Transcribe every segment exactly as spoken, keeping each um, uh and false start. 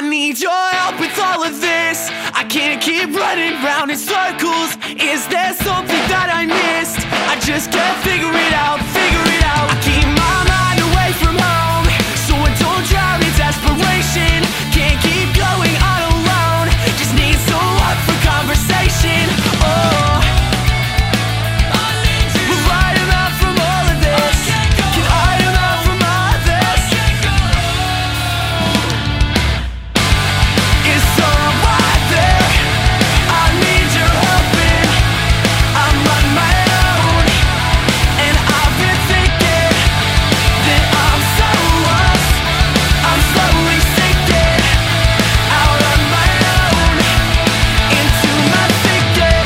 I need your help with all of this. I can't keep running round in circles. Is there something that I missed? I just can't figure it out, figure it out. I keep my mind away from home, so I don't drown in desperation. Can't keep going on alone, just need someone for conversation. Oh, will I am out from all of this? Can I am out from all of this? Is someone there? I need your help in. I'm on my own, and I've been thinking that I'm so lost. I'm slowly sinking out on my own into my thinking.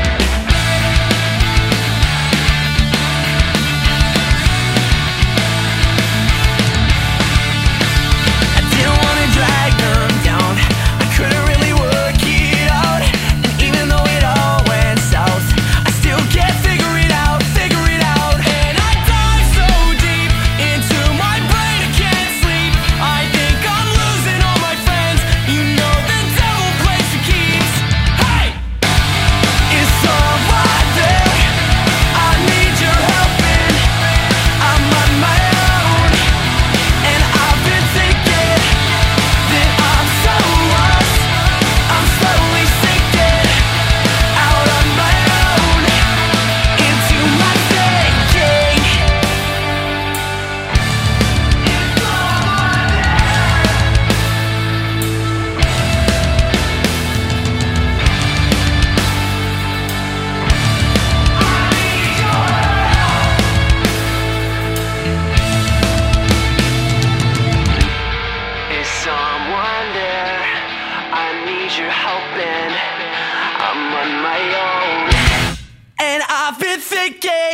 I didn't wanna drag them down, I couldn't really work it out. And even though it all went south, I still can't figure it out, figure it out. And I dive so deep into my brain, I can't sleep. I think I'm losing all my friends. You know the devil plays the keys. Hey! Is someone there? I need your help in. I'm on my own, and I've been thinking that I'm so lost. I'm slowly sinking out on my own into my thinking. Is someone there? I need your help in. I'm on my own, and I've been thinking